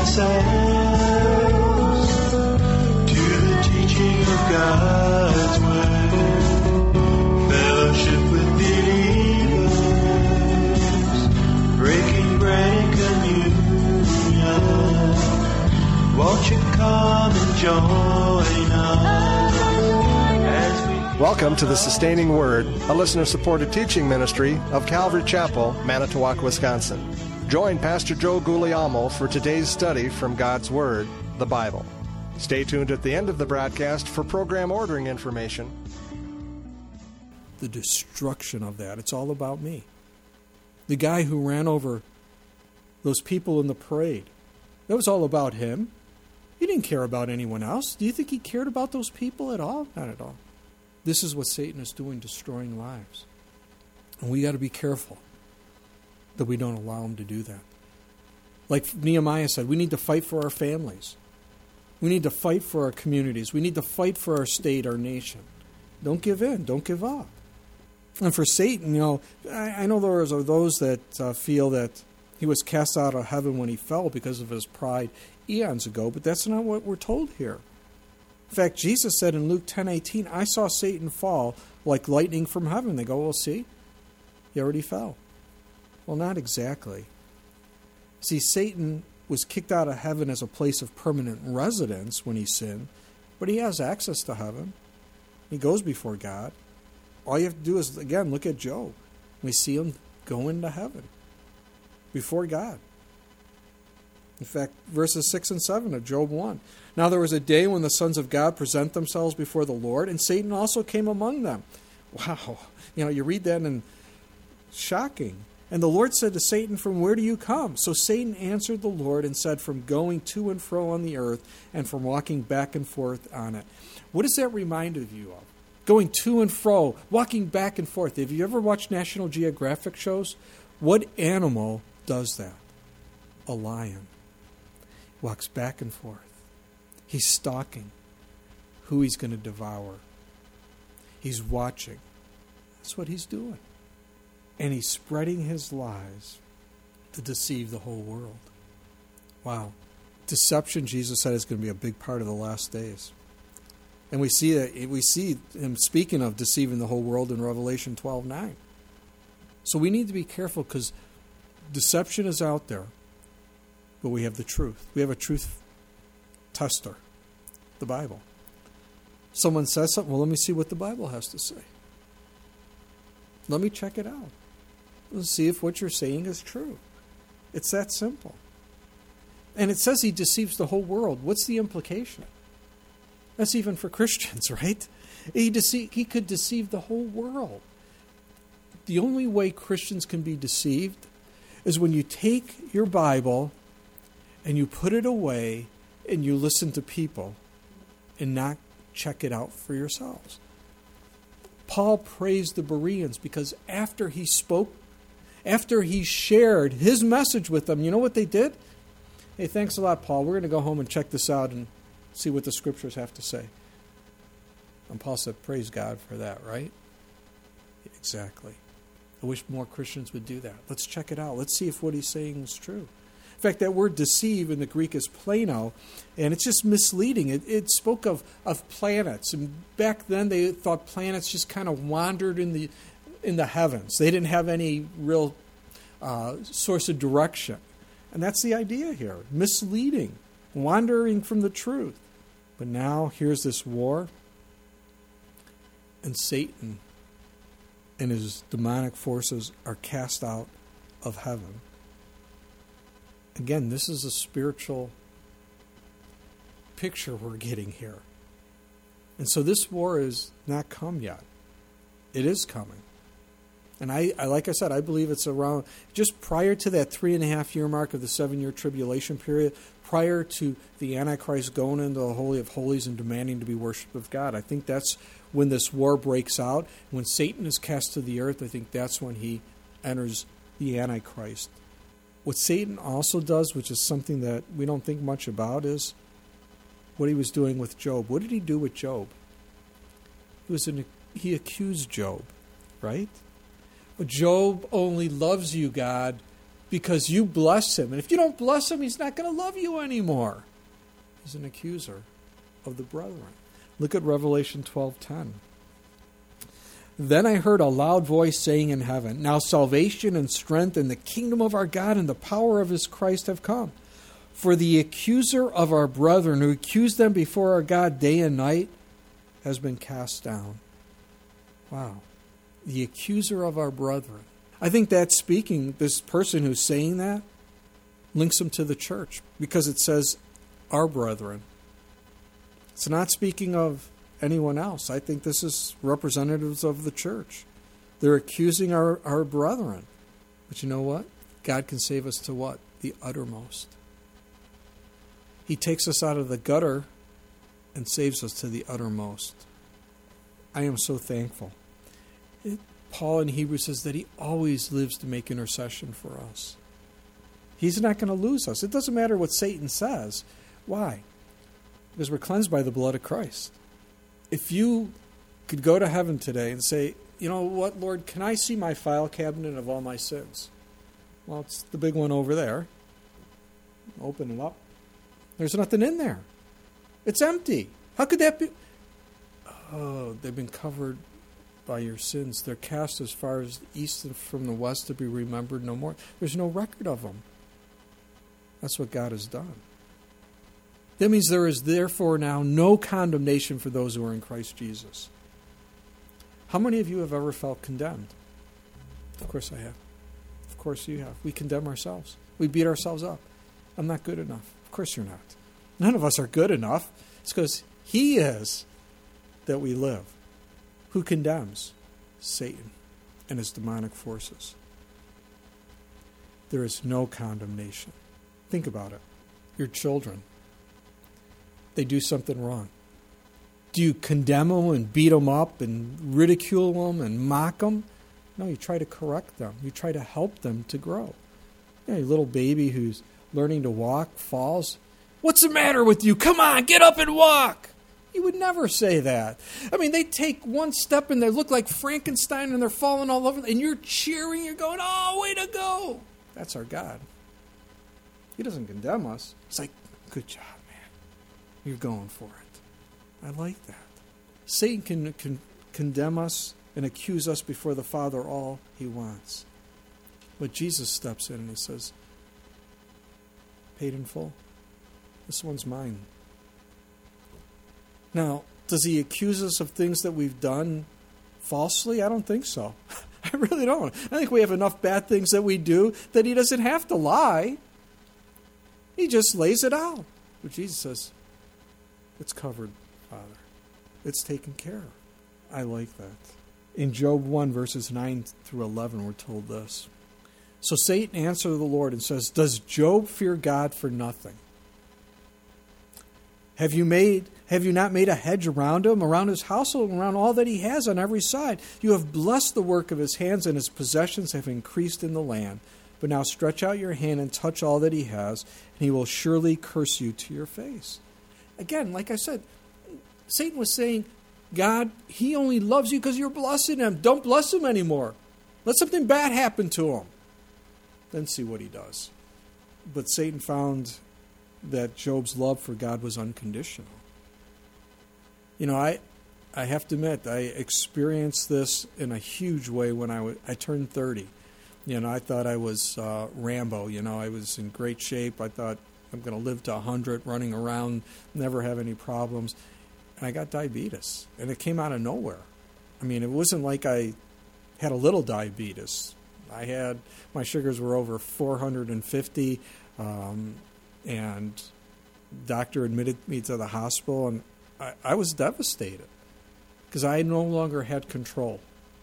ourselves to the teaching of God's word. Fellowship with believers, breaking bread and communion. Won't you come and join us as we... Welcome to the Sustaining Word, a listener-supported teaching ministry of Calvary Chapel, Manitowoc, Wisconsin. Join Pastor Joe Guglielmo for today's study from God's Word, the Bible. Stay tuned at the end of the broadcast for program ordering information. The destruction of that, it's all about me. The guy who ran over those people in the parade, that was all about him. He didn't care about anyone else. Do you think he cared about those people at all? Not at all. This is what Satan is doing, destroying lives. And we got to be careful that we don't allow him to do that. Like Nehemiah said, we need to fight for our families. We need to fight for our communities. We need to fight for our state, our nation. Don't give in. Don't give up. And for Satan, I know there are those that feel that he was cast out of heaven when he fell because of his pride eons ago, but that's not what we're told here. In fact, Jesus said in Luke 10:18, I saw Satan fall like lightning from heaven. They go, well, see, he already fell. Well, not exactly. See, Satan was kicked out of heaven as a place of permanent residence when he sinned, but he has access to heaven. He goes before God. All you have to do is, again, look at Job. We see him go into heaven before God. In fact, verses 6 and 7 of Job 1. Now there was a day when the sons of God present themselves before the Lord, and Satan also came among them. Wow. You read that and shocking. And the Lord said to Satan, from where do you come? So Satan answered the Lord and said, from going to and fro on the earth and from walking back and forth on it. What does that remind you of? Going to and fro, walking back and forth. Have you ever watched National Geographic shows? What animal does that? A lion. Walks back and forth. He's stalking who he's going to devour. He's watching. That's what he's doing. And he's spreading his lies to deceive the whole world. Wow. Deception, Jesus said, is going to be a big part of the last days. And we see him speaking of deceiving the whole world in Revelation 12:9. So we need to be careful because deception is out there. But we have the truth. We have a truth tester, the Bible. Someone says something, well, let me see what the Bible has to say. Let me check it out. Let's see if what you're saying is true. It's that simple. And it says he deceives the whole world. What's the implication? That's even for Christians, right? He could deceive the whole world. The only way Christians can be deceived is when you take your Bible and you put it away and you listen to people and not check it out for yourselves. Paul praised the Bereans because after he shared his message with them, you know what they did? Hey, thanks a lot, Paul. We're going to go home and check this out and see what the scriptures have to say. And Paul said, praise God for that, right? Exactly. I wish more Christians would do that. Let's check it out. Let's see if what he's saying is true. In fact, that word deceive in the Greek is plano, and it's just misleading. It spoke of planets, and back then they thought planets just kind of wandered in the heavens. They didn't have any real source of direction. And that's the idea here, misleading, wandering from the truth. But now here's this war, and Satan and his demonic forces are cast out of heaven. Again, this is a spiritual picture we're getting here. And so this war is not come yet. It is coming. And I like I said, I believe it's around just prior to that 3.5-year mark of the 7-year tribulation period, prior to the Antichrist going into the Holy of Holies and demanding to be worshipped of God. I think that's when this war breaks out. When Satan is cast to the earth, I think that's when he enters the Antichrist. What Satan also does, which is something that we don't think much about, is what he was doing with Job. What did he do with Job? He accused Job, right? Job only loves you, God, because you bless him. And if you don't bless him, he's not going to love you anymore. He's an accuser of the brethren. Look at Revelation 12:10. Then I heard a loud voice saying in heaven, now salvation and strength and the kingdom of our God and the power of his Christ have come. For the accuser of our brethren, who accused them before our God day and night, has been cast down. Wow. The accuser of our brethren. I think that's speaking, this person who's saying that, links him to the church, because it says our brethren. It's not speaking of anyone else. I think this is representatives of the church. They're accusing our brethren. But you know what? God can save us to what? The uttermost. He takes us out of the gutter and saves us to the uttermost. I am so thankful. Paul in Hebrews says that he always lives to make intercession for us. He's not going to lose us. It doesn't matter what Satan says. Why? Because we're cleansed by the blood of Christ. If you could go to heaven today and say, you know what, Lord, can I see my file cabinet of all my sins? Well, it's the big one over there. Open it up. There's nothing in there. It's empty. How could that be? Oh, they've been covered by your sins. They're cast as far as the east and from the west to be remembered no more. There's no record of them. That's what God has done. That means there is therefore now no condemnation for those who are in Christ Jesus. How many of you have ever felt condemned? Of course I have. Of course you have. We condemn ourselves. We beat ourselves up. I'm not good enough. Of course you're not. None of us are good enough. It's because he is that we live. Who condemns? Satan and his demonic forces. There is no condemnation. Think about it. Your children, they do something wrong. Do you condemn them and beat them up and ridicule them and mock them? No, you try to correct them. You try to help them to grow. You know, a little baby who's learning to walk falls. What's the matter with you? Come on, get up and walk. You would never say that. I mean, they take one step and they look like Frankenstein and they're falling all over. And you're cheering. You're going, oh, way to go. That's our God. He doesn't condemn us. It's like, good job, man. You're going for it. I like that. Satan can condemn us and accuse us before the Father all he wants. But Jesus steps in and he says, paid in full. This one's mine. Now, does he accuse us of things that we've done falsely? I don't think so. I really don't. I think we have enough bad things that we do that he doesn't have to lie. He just lays it out. But Jesus says, it's covered, Father. It's taken care of. I like that. In Job 1, verses 9 through 11, we're told this. So Satan answered the Lord and says, does Job fear God for nothing? Have you not made a hedge around him, around his household, around all that he has on every side? You have blessed the work of his hands, and his possessions have increased in the land. But now stretch out your hand and touch all that he has, and he will surely curse you to your face. Again, like I said, Satan was saying, God, he only loves you because you're blessing him. Don't bless him anymore. Let something bad happen to him. Then see what he does. But Satan found that Job's love for God was unconditional. You know, I have to admit, I experienced this in a huge way when I turned 30. You know, I thought I was Rambo. You know, I was in great shape. I thought I'm going to live to 100, running around, never have any problems. And I got diabetes, and it came out of nowhere. I mean, it wasn't like I had a little diabetes. My sugars were over 450, and doctor admitted me to the hospital, and I was devastated because I no longer had control.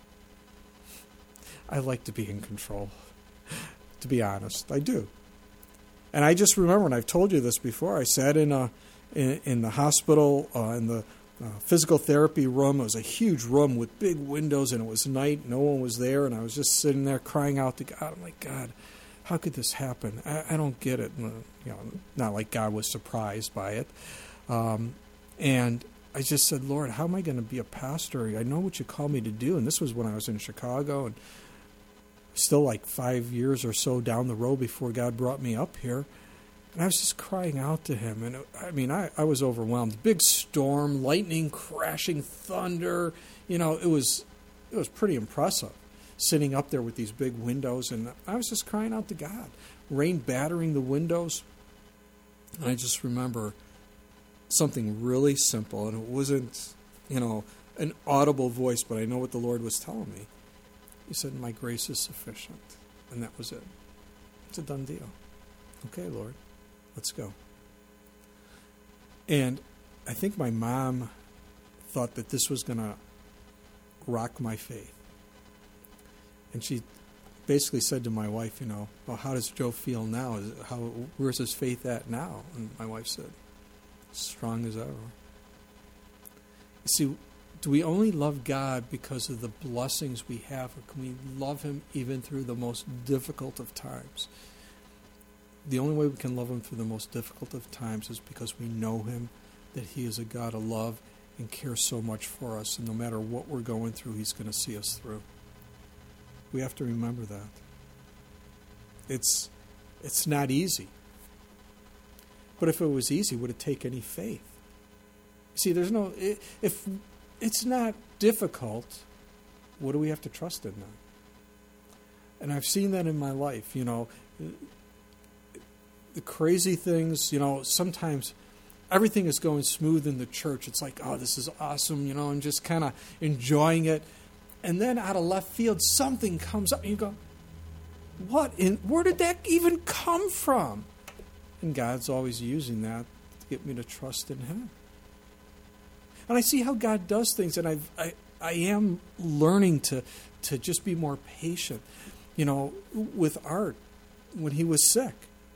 I like to be in control, to be honest. I do. And I just remember, and I've told you this before, I sat in the hospital, in the physical therapy room. It was a huge room with big windows, and it was night. No one was there, and I was just sitting there crying out to God. I'm like, God, how could this happen? I don't get it. You know, not like God was surprised by it. And I just said, Lord, how am I going to be a pastor? I know what you call me to do. And this was when I was in Chicago. And I still like 5 years or so down the road before God brought me up here. And I was just crying out to him. And I was overwhelmed. Big storm, lightning crashing, thunder. It was pretty impressive, sitting up there with these big windows. And I was just crying out to God. Rain battering the windows. And I just remember something really simple. And it wasn't, an audible voice, but I know what the Lord was telling me. He said, "My grace is sufficient." And that was it. It's a done deal. Okay, Lord, let's go. And I think my mom thought that this was going to rock my faith. And she basically said to my wife, "Well, how does Joe feel now? Where's his faith at now?" And my wife said, "Strong as ever." You see, do we only love God because of the blessings we have, or can we love him even through the most difficult of times? The only way we can love him through the most difficult of times is because we know him, that he is a God of love and cares so much for us, and no matter what we're going through, he's going to see us through. We have to remember that. It's not easy. But if it was easy, would it take any faith? See, if it's not difficult, what do we have to trust in then? And I've seen that in my life, the crazy things, sometimes everything is going smooth in the church. It's like, oh, this is awesome, and just kind of enjoying it. And then out of left field, something comes up and you go, where did that even come from? And God's always using that to get me to trust in him. And I see how God does things, and I am learning to just be more patient. With Art, when he was sick,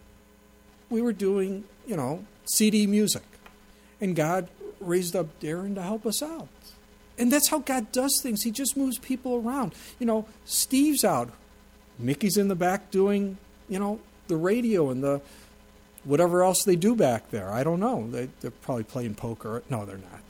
we were doing, CD music. And God raised up Darren to help us out. And that's how God does things. He just moves people around. Steve's out. Mickey's in the back doing, the radio and the whatever else they do back there. I don't know. They're probably playing poker. No, they're not.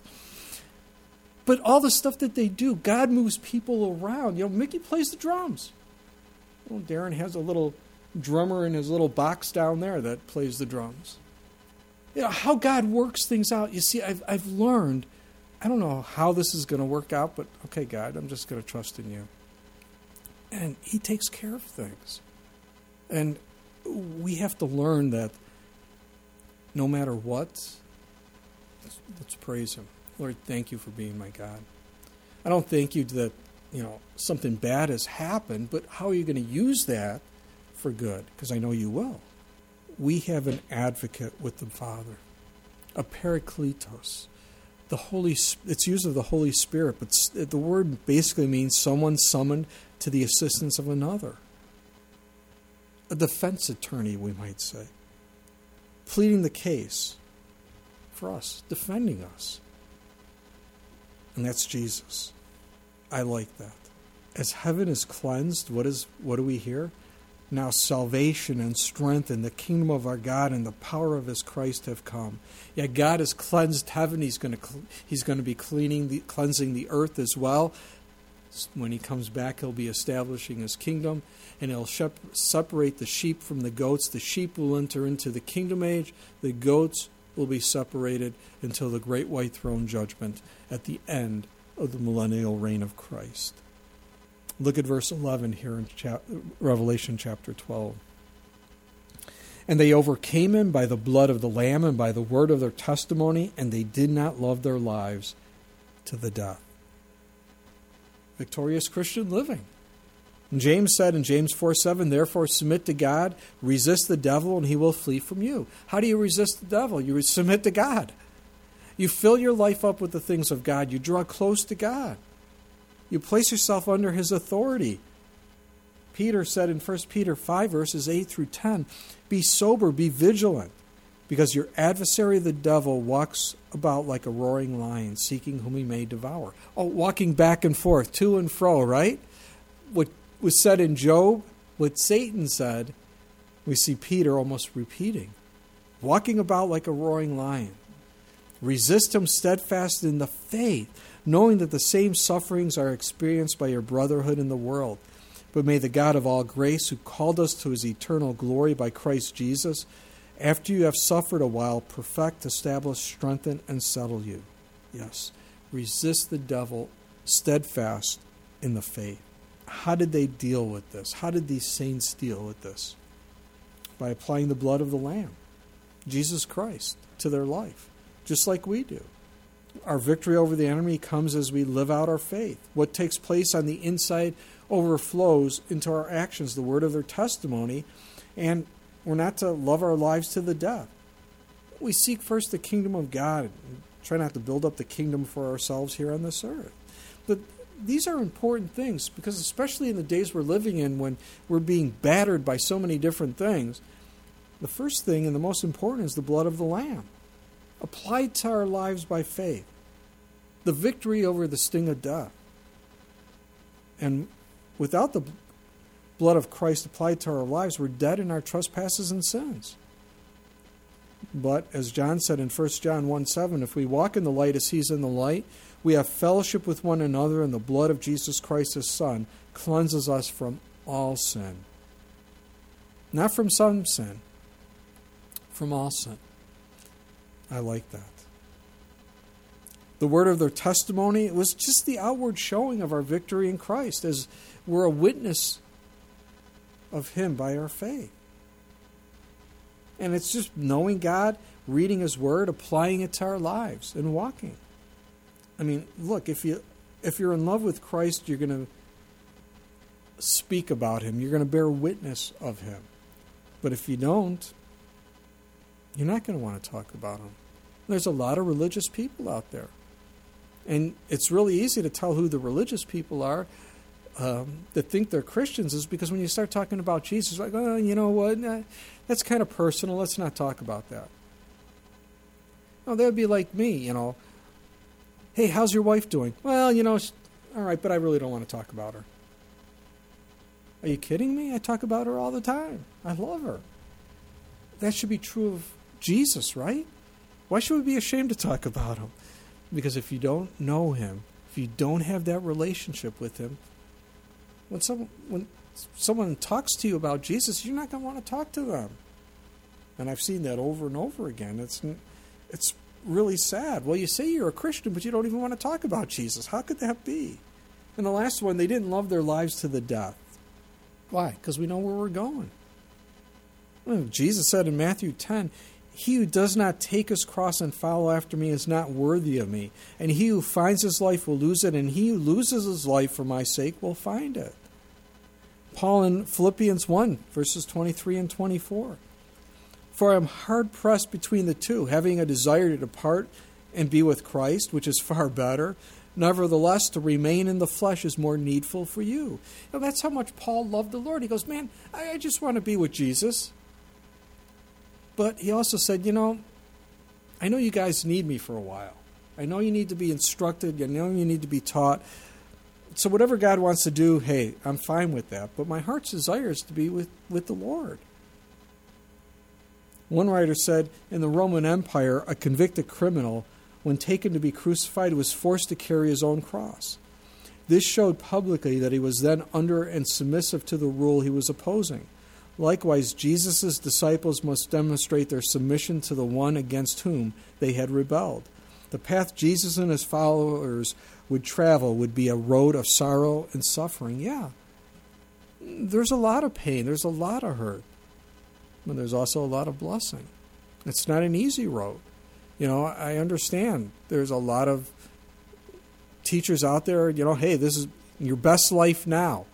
But all the stuff that they do, God moves people around. Mickey plays the drums. Darren has a little drummer in his little box down there that plays the drums. How God works things out. You see, I've learned, I don't know how this is going to work out, but okay, God, I'm just going to trust in you. And he takes care of things. And we have to learn that no matter what, let's praise him. Lord, thank you for being my God. I don't thank you that, something bad has happened, but how are you going to use that for good? Because I know you will. We have an advocate with the Father, a Parakletos. It's use of the Holy Spirit, but the word basically means someone summoned to the assistance of another. A defense attorney, we might say, pleading the case for us, defending us. And that's Jesus. I like that. As heaven is cleansed, what do we hear? Now salvation and strength and the kingdom of our God and the power of his Christ have come. Yeah, God has cleansed heaven. He's going to be cleansing the earth as well. When he comes back, he'll be establishing his kingdom, and he'll separate the sheep from the goats. The sheep will enter into the kingdom age. The goats will be separated until the great white throne judgment at the end of the millennial reign of Christ. Look at verse 11 here in Revelation chapter 12. And they overcame him by the blood of the Lamb and by the word of their testimony, and they did not love their lives to the death. Victorious Christian living. And James said in James 4:7, therefore submit to God, resist the devil, and he will flee from you. How do you resist the devil? You submit to God. You fill your life up with the things of God. You draw close to God. You place yourself under his authority. Peter said in 1 Peter 5, verses 8 through 10, be sober, be vigilant, because your adversary the devil walks about like a roaring lion, seeking whom he may devour. Oh, walking back and forth, to and fro, right? What was said in Job, what Satan said, we see Peter almost repeating. Walking about like a roaring lion. Resist him steadfast in the faith, knowing that the same sufferings are experienced by your brotherhood in the world. But may the God of all grace, who called us to his eternal glory by Christ Jesus, after you have suffered a while, perfect, establish, strengthen, and settle you. Yes, resist the devil steadfast in the faith. How did they deal with this? How did these saints deal with this? By applying the blood of the Lamb, Jesus Christ, to their life, just like we do. Our victory over the enemy comes as we live out our faith. What takes place on the inside overflows into our actions, the word of their testimony, and we're not to love our lives to the death. We seek first the kingdom of God and try not to build up the kingdom for ourselves here on this earth. But these are important things because especially in the days we're living in when we're being battered by so many different things, the first thing and the most important is the blood of the Lamb, applied to our lives by faith, the victory over the sting of death. And without the blood of Christ applied to our lives, we're dead in our trespasses and sins. But as John said in 1 John 1:7, if we walk in the light as he's in the light, we have fellowship with one another, and the blood of Jesus Christ, his Son, cleanses us from all sin. Not from some sin, from all sin. I like that. The word of their testimony was just the outward showing of our victory in Christ, as we're a witness of him by our faith. And it's just knowing God, reading his word, applying it to our lives, and walking. I mean, look, if you're in love with Christ, you're going to speak about him. You're going to bear witness of him. But if you don't, you're not going to want to talk about him. There's a lot of religious people out there. And it's really easy to tell who the religious people are that think they're Christians is because when you start talking about Jesus, like, oh, you know what, that's kind of personal. Let's not talk about that. No, that would be like me, Hey, how's your wife doing? Well, all right, but I really don't want to talk about her. Are you kidding me? I talk about her all the time. I love her. That should be true of Jesus, right? Why should we be ashamed to talk about him? Because if you don't know him, if you don't have that relationship with him, when someone talks to you about Jesus, you're not going to want to talk to them. And I've seen that over and over again. It's really sad. Well, you say you're a Christian, but you don't even want to talk about Jesus. How could that be? And the last one, they didn't love their lives to the death. Why? Because we know where we're going. Well, Jesus said in Matthew 10, he who does not take his cross and follow after me is not worthy of me. And he who finds his life will lose it, and he who loses his life for my sake will find it. Paul in Philippians 1, verses 23 and 24. For I am hard-pressed between the two, having a desire to depart and be with Christ, which is far better. Nevertheless, to remain in the flesh is more needful for you. That's how much Paul loved the Lord. He goes, man, I just want to be with Jesus. But he also said, I know you guys need me for a while. I know you need to be instructed. I know you need to be taught. So whatever God wants to do, hey, I'm fine with that. But my heart's desire is to be with the Lord. One writer said, in the Roman Empire, a convicted criminal, when taken to be crucified, was forced to carry his own cross. This showed publicly that he was then under and submissive to the rule he was opposing. Likewise, Jesus' disciples must demonstrate their submission to the one against whom they had rebelled. The path Jesus and his followers would travel would be a road of sorrow and suffering. Yeah, there's a lot of pain. There's a lot of hurt. But there's also a lot of blessing. It's not an easy road. I understand there's a lot of teachers out there, hey, this is your best life now.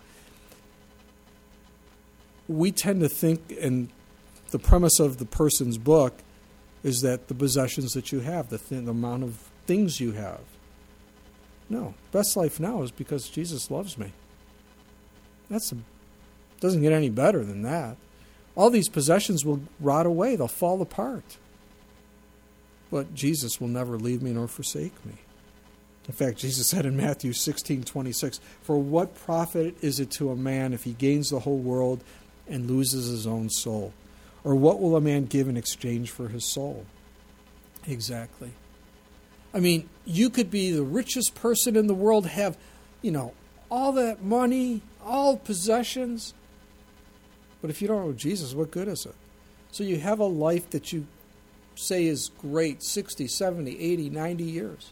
We tend to think, and the premise of the person's book is that the possessions that you have, the amount of things you have. No, best life now is because Jesus loves me. Doesn't get any better than that. All these possessions will rot away. They'll fall apart. But Jesus will never leave me nor forsake me. In fact, Jesus said in Matthew 16:26, for what profit is it to a man if he gains the whole world and loses his own soul? Or what will a man give in exchange for his soul? Exactly. I mean, you could be the richest person in the world, have, all that money, all possessions. But if you don't know Jesus, what good is it? So you have a life that you say is great, 60, 70, 80, 90 years.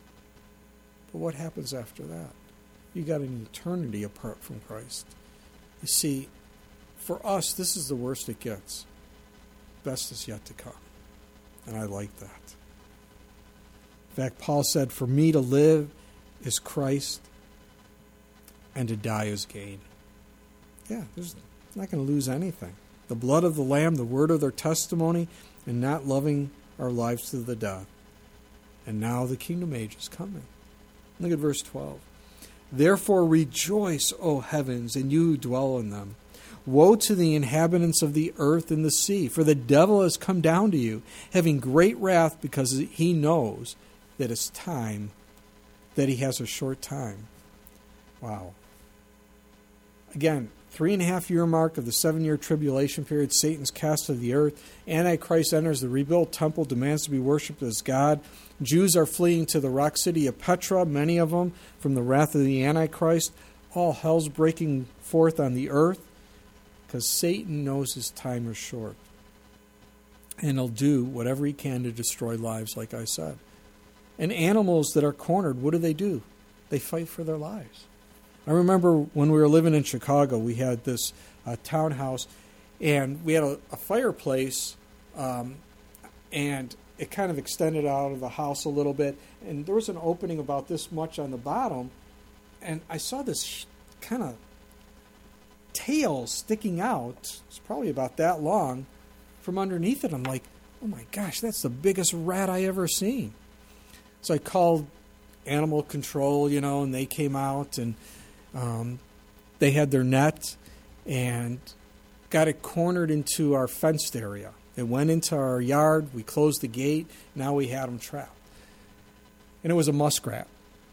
But what happens after that? You got an eternity apart from Christ. You see, for us, this is the worst it gets. Best is yet to come. And I like that. In fact, Paul said, for me to live is Christ, and to die is gain. Yeah, there's not going to lose anything. The blood of the Lamb, the word of their testimony, and not loving our lives to the death. And now the kingdom age is coming. Look at verse 12. Therefore rejoice, O heavens, and you who dwell in them. Woe to the inhabitants of the earth and the sea, for the devil has come down to you, having great wrath, because he knows that it's time, that he has a short time. Wow. Again, 3.5-year mark of the 7-year tribulation period, Satan's cast to the earth. Antichrist enters the rebuilt temple, demands to be worshipped as God. Jews are fleeing to the rock city of Petra, many of them, from the wrath of the Antichrist. All hell's breaking forth on the earth because Satan knows his time is short. And he'll do whatever he can to destroy lives, like I said. And animals that are cornered, what do? They fight for their lives. I remember when we were living in Chicago, we had this townhouse, and we had a fireplace, and it kind of extended out of the house a little bit, and there was an opening about this much on the bottom, and I saw this kind of tail sticking out. It's probably about that long from underneath it. I'm like, oh my gosh, that's the biggest rat I ever seen. So I called animal control, and they came out, and they had their net and got it cornered into our fenced area. It went into our yard. We closed the gate. Now we had them trapped. And it was a muskrat.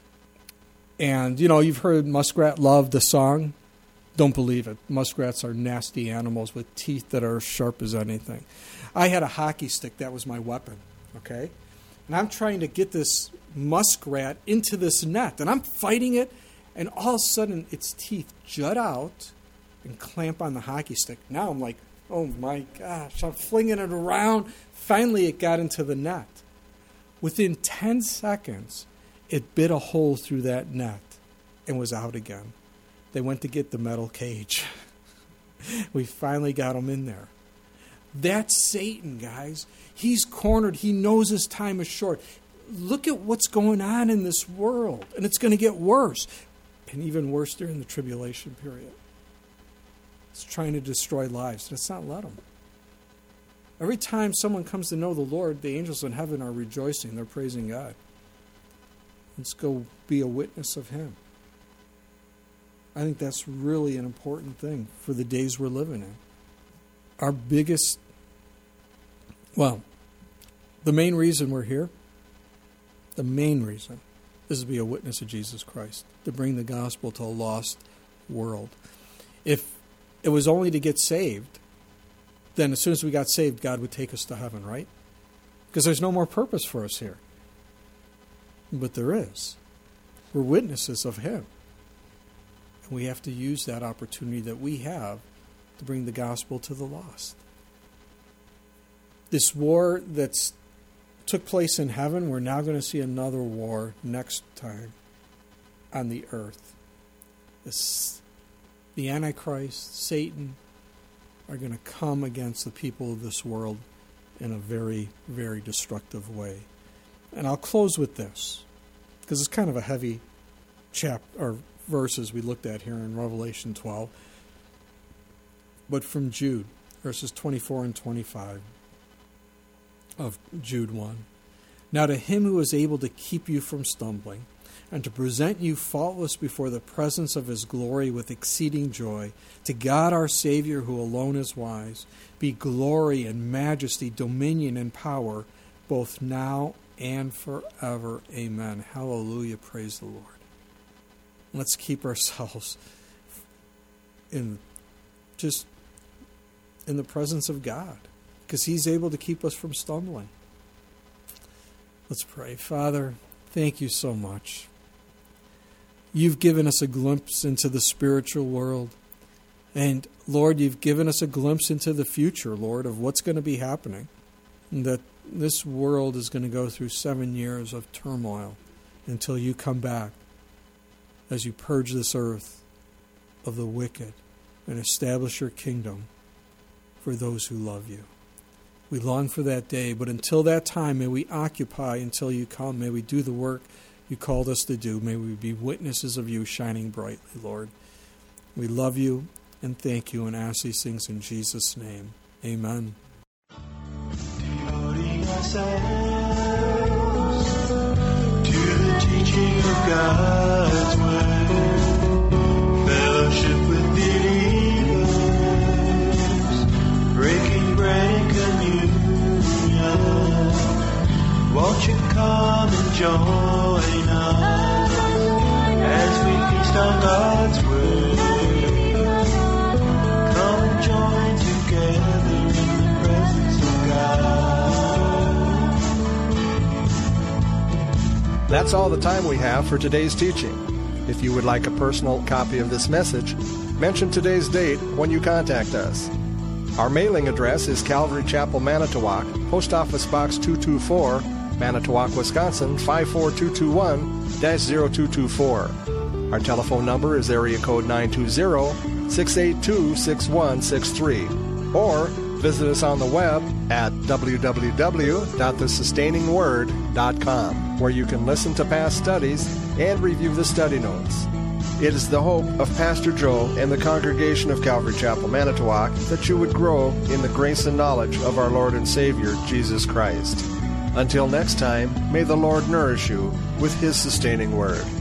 And, you've heard Muskrat Love, the song. Don't believe it. Muskrats are nasty animals with teeth that are as sharp as anything. I had a hockey stick. That was my weapon, okay? And I'm trying to get this muskrat into this net. And I'm fighting it. And all of a sudden, its teeth jut out and clamp on the hockey stick. Now I'm like, oh my gosh, I'm flinging it around. Finally, it got into the net. Within 10 seconds, it bit a hole through that net and was out again. They went to get the metal cage. We finally got him in there. That's Satan, guys. He's cornered. He knows his time is short. Look at what's going on in this world, and it's going to get worse. And even worse during the tribulation period. It's trying to destroy lives. Let's not let them. Every time someone comes to know the Lord, the angels in heaven are rejoicing. They're praising God. Let's go be a witness of Him. I think that's really an important thing for the days we're living in. Our biggest, the main reason we're here, the main reason is to be a witness of Jesus Christ, to bring the gospel to a lost world. If it was only to get saved, then as soon as we got saved, God would take us to heaven, right? Because there's no more purpose for us here. But there is. We're witnesses of Him. And we have to use that opportunity that we have to bring the gospel to the lost. This war that's took place in heaven, we're now going to see another war next time on the earth. The Antichrist, Satan, are going to come against the people of this world in a very, very destructive way. And I'll close with this, because it's kind of a heavy or verses we looked at here in Revelation 12. But from Jude, verses 24 and 25 of Jude 1. Now to Him who is able to keep you from stumbling, and to present you faultless before the presence of His glory with exceeding joy, to God our Savior, who alone is wise, be glory and majesty, dominion and power, both now and forever. Amen. Hallelujah. Praise the Lord. Let's keep ourselves in the presence of God, because He's able to keep us from stumbling. Let's pray. Father, thank You so much. You've given us a glimpse into the spiritual world. And, Lord, you've given us a glimpse into the future, Lord, of what's going to be happening. And that this world is going to go through 7 years of turmoil until you come back as you purge this earth of the wicked and establish your kingdom for those who love you. We long for that day, but until that time, may we occupy until you come. May we do the work you called us to do. May we be witnesses of you shining brightly, Lord. We love you and thank you and ask these things in Jesus' name. Amen. Devoting ourselves to the teaching of God's word, fellowship with believers, breaking bread and communion. Won't you come and join us as we feast on God's word? Come and join together in the presence of God. That's all the time we have for today's teaching. If you would like a personal copy of this message, mention today's date when you contact us. Our mailing address is Calvary Chapel, Manitowoc, Post Office Box 224, Manitowoc, Wisconsin 54221-0224. Our telephone number is area code 920-682-6163. Or visit us on the web at www.thesustainingword.com, where you can listen to past studies and review the study notes. It is the hope of Pastor Joe and the congregation of Calvary Chapel, Manitowoc, that you would grow in the grace and knowledge of our Lord and Savior, Jesus Christ. Until next time, may the Lord nourish you with His sustaining word.